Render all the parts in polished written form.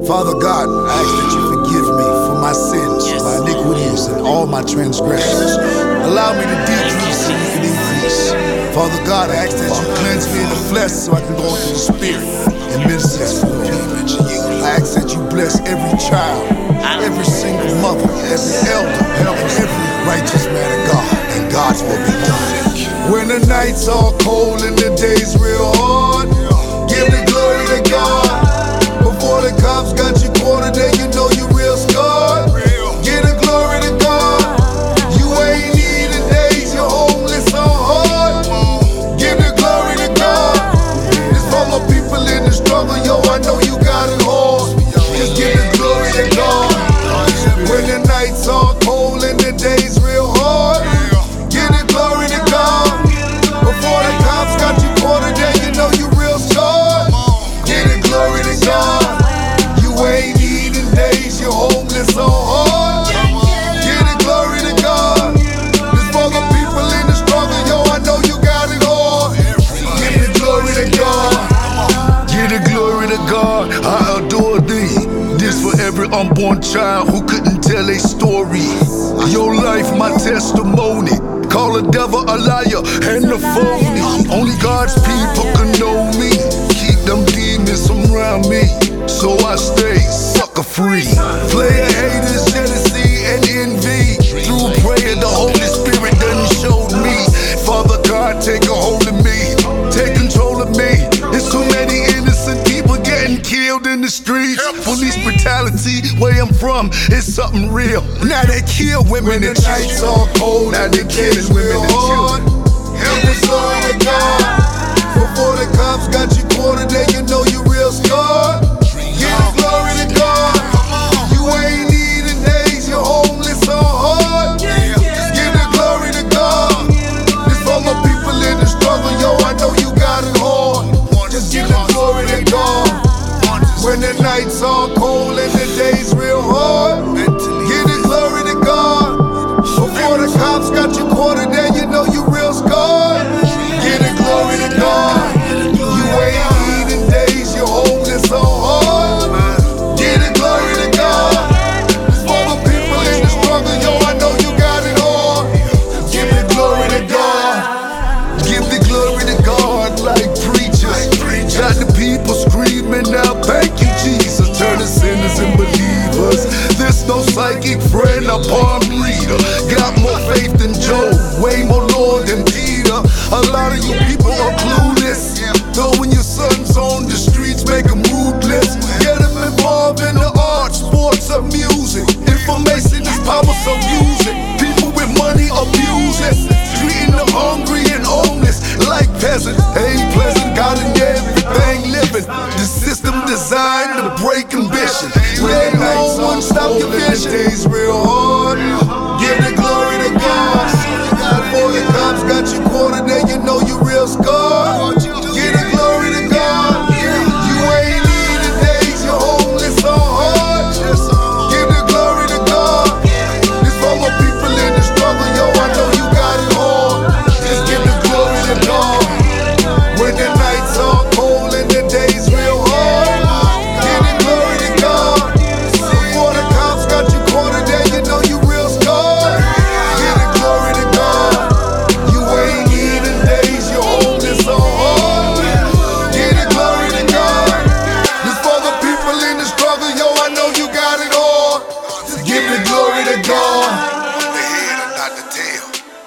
Father God, I ask that you forgive me for my sins, my iniquities, and all my transgressions. Allow me to decrease so you can increase. Father God, I ask that you cleanse me in the flesh so I can go into the spirit and minister to the people. I ask that you bless every child, every single mother, every elder, every righteous man of God, and God's will be done. When the nights are cold and the days real hard, give the glory to God. Before the cops got you cornered, then you know you real scarred. Give the glory to God. You ain't needing days, you're homeless on hard. Give the glory to God. It's for my people in the struggle, yo, I know you got it hard. Just give the glory to God. When the nights are cold and the days real hard, give the glory to God. Before the cops got you cornered, then you know you real scarred. Give the glory to God. You ain't needing days, you're homeless on hard. Give the glory to God. This for the people in the struggle, yo, I know you got it hard. Give the glory to God. Give the glory to God. I adore thee. This for every unborn child who couldn't tell a story. Your life, my testimony. Call a devil a liar and a phony. Only God's people can know me. Keep them demons around me, so I stay sucker free. Player haters, jealousy and envy. Through prayer, the Holy Spirit done showed me. Father God, take a hold of me. Take control of me. There's too many innocent people getting killed in the streets. Police brutality, where I'm from, is something real. Now they kill women and children. Nights are cold, now they killing women and children. Give the glory to God. Before the cops got you cornered, then you know you real scarred. Give the glory to God. You ain't needing days, you're homeless on hard. Just give the glory to God. This for my people in the struggle, yo, I know you got it hard. Just give the glory to God. When the nights are cold and the days real hard, give the glory to God. Before the cops got you cornered, then you know you real scarred. Give the glory to God. You ain't needing days, you're homeless on hard. Give the glory to God. This for the people in the struggle, yo, I know you got it hard. Give the glory to God. Give the glory to God like preachers. Got the people screaming out, thank you, Jesus. Turning sinners and believers. There's no psychic friend or palm reader. Got more faith than Job, way more Lord than Peter. A lot of you people are clueless. Throwing your sons on the streets, make them ruthless. Get them involved in the arts, sports, or music. Information is power, so use it. People with money abuse it. Treating the hungry and homeless like peasants. Ain't pleasant, God in everything living. The system designed to break ambition. Let no one stop your vision. Days real hard. Give the glory to God. Before the cops got you cornered, then you know you real scarred. Give the glory to God. You ain't needing days, you're homeless on hard. Give the glory to God. This for my people in the struggle, yo, I know you got it hard. Just give the glory to God. When the nights are cold and the days real hard, give the glory to God. Before the cops got you cornered, then you know you real scarred. Give the glory to God. You ain't needing days, you're homeless on hard. Give the glory to God. This for the people in the struggle, yo, I know you got it hard. Just give the glory to God. The head and not the tail.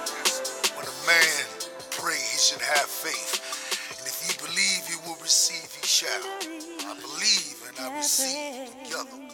When a man pray, he should have faith. And if he believe, he will receive, he shall. I believe and I receive together.